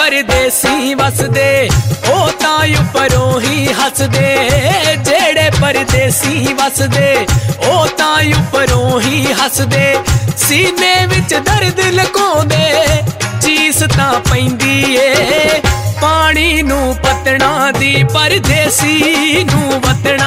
परदेसी वसदे ओ तां उपरों ही हसदे, जेड़े परदेसी वसदे ओ तां उपरों ही हसदे। सीने विच दर्द लुकाउंदे चीस तां पैंदी ए, पानी नू पत्तणा दी परदेसी नू वतना